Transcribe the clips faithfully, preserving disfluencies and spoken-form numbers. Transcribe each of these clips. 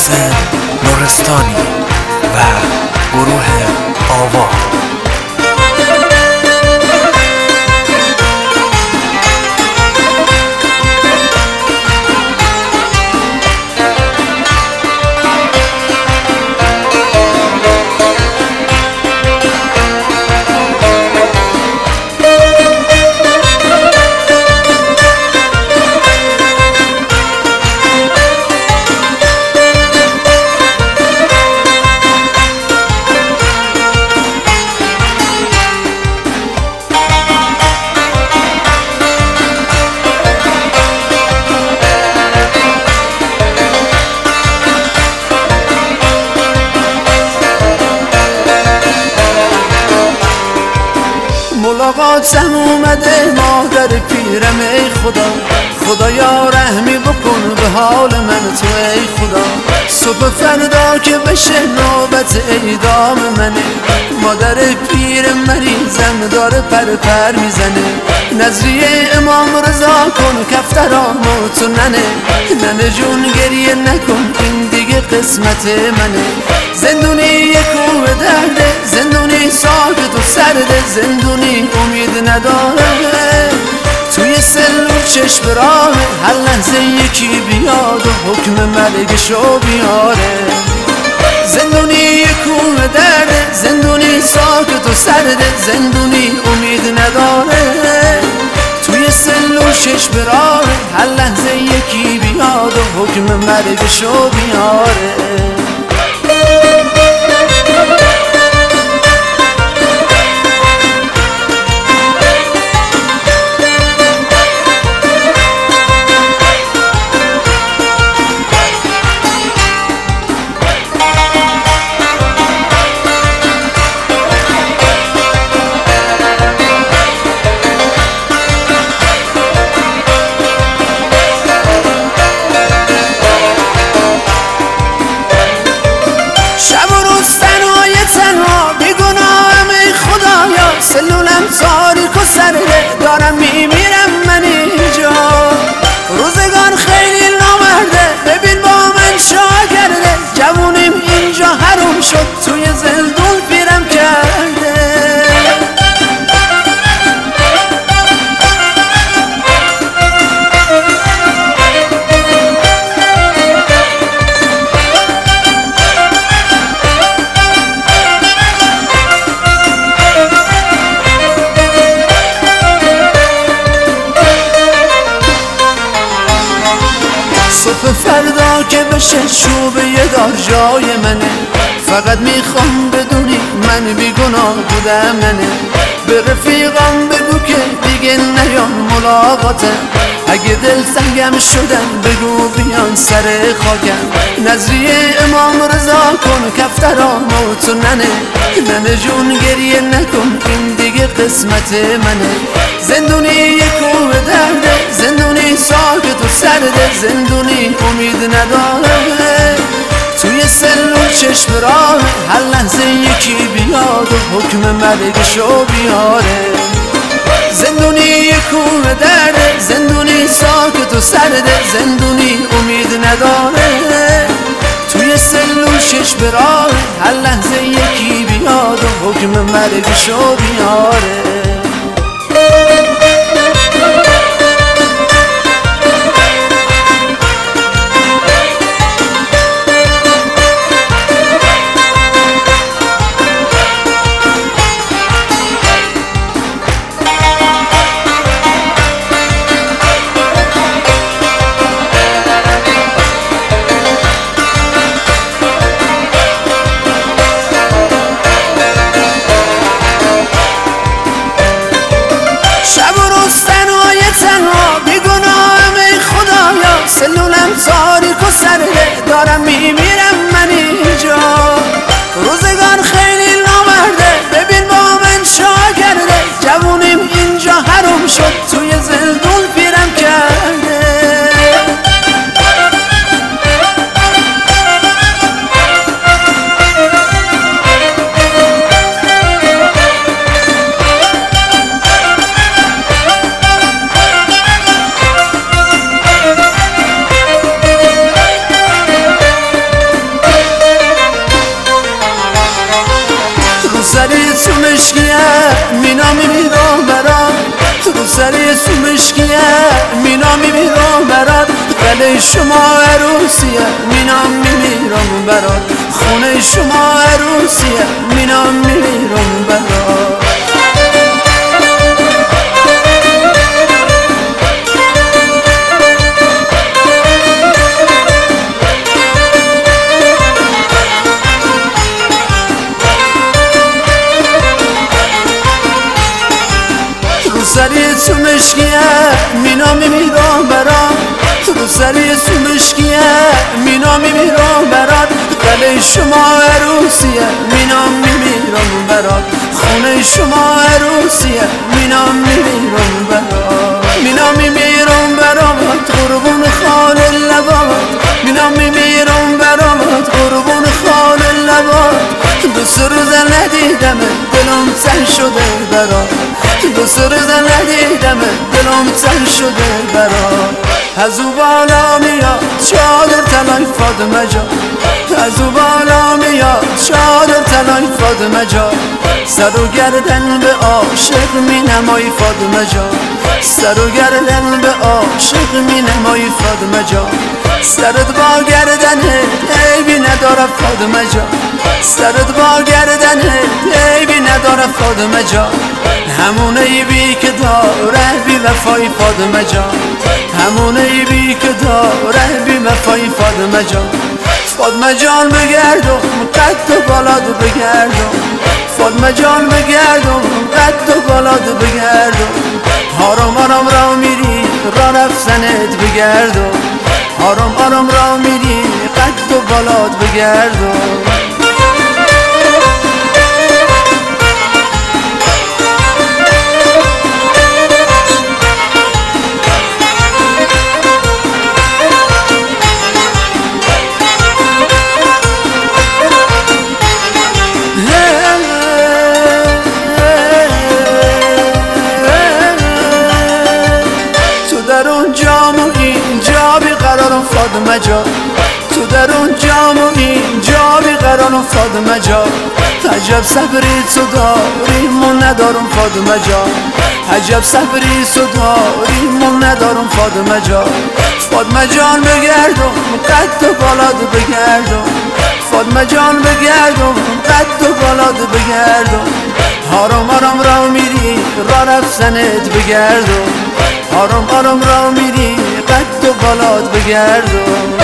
محسن نورستانی و گروه آوا. ملاقاتم اومده مادر پیرم، ای خدا خدایا رحمی بکن به حال من تو، ای خدا صبح فردا که بشه نوبت اعدام منه، مادر پیر مریضم داره پر پر میزنه، نظریه امام رضا کن کفترامو تو ننه، ننه جون گریه نکن این دیگه قسمت منه، زندونی یک کوه درده، زندونی ساکت و سرده، زندونی امید نداره، توی سلول چشم راهه، هر لحظه یکی بیاد و حکم مرگشو بیاره، زندونی یک کوه درده، زندونی ساکت و سرده، زندونی امید نداره، توی سلول چشم راهه، هر لحظه یکی بیاد و حکم مرگشو بیاره. سلولم تاریک و سرده، دارم میمیرم من اینجا، روزگار خیلی نامرده، ببین با من چا کرده، جوونیم اینجا حروم شد توی زندون پیرم کرده. صبح فردا که بشه چوب یه دار جای منه، فقط میخوام بدونی من بیگناه بودم منه، به رفیقام بگو که دیگه نیان ملاقاته، اگه دل سنگم شدن بگو بیان سر خاکم، نظریه امام رضا کن کفترامو تو ننه، ننه جون گریه نکن این دیگه قسمت منه، زندونی یک کوه درده، زندونی ساکت و سرده، زندونی امید نداره، توی سلول چشم راه، هر لحظه یکی بیاد و حکم مرگشو بیاره، زندونی یک کوه درده، زندونی ساکت و سرده، زندونی امید نداره، توی سلول چشم راه، هر لحظه یکی بیاد و حکم مرگشو بیاره. سری سومشکیه مینام میمیرم برات قلعه شما عروسیه مینام میمیرم برات خونه شما عروسیه مینام میمیرم برات سری سومشکیه مینام میمیرم برات رو سری سومشکیه مینام میمیرم برات قلعه شما عروسیه مینام میمیرم برات خونه شما عروسیه مینام میمیرم برات مینام میمیرم برات قربون خال لبات مینام میمیرم برات قربون خال لبات دو سه روز ندیدم دلم تنگ شده برات دو سه روز ندیدم دلم تنگ شده برات از او بالا میاد چادر طلای فاطمه جان از او بالا میاد چادر طلای فاطمه جان سر و گردن به عاشق می نمایی فاطمه جان سر و گردن به عاشق می نمایی فاطمه جان سرت با گردنه عیبی نداره فاطمه جان سرت با گردنه عیبی نداره فاطمه جان همون عیبی که داره بی وفای فاطمه جان همون عیبی که داره بی وفای فاطمه جان فاطمه جان بگردم قد و بالاد بگردم فاطمه جان بگردم قد و بالاد بگردم آرام آرام را میری را رفتنت بگردم آرام آرام را میری قد و بالاد بگردم فاطمه جان تو در اون جام و اینجا بیقرارم فاطمه جان عجب صبری تو داری من ندارم فاطمه جان عجب صبری تو داری من ندارم فاطمه جان فاطمه جان بگردم قد و بالاد بگردم فاطمه جان بگردم قد و بالاد بگردم آرام آرام را میری را رفتنت بگردم آرام آرام را میری قد و بالاد بگردم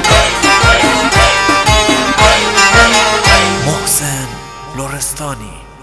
لرستانی.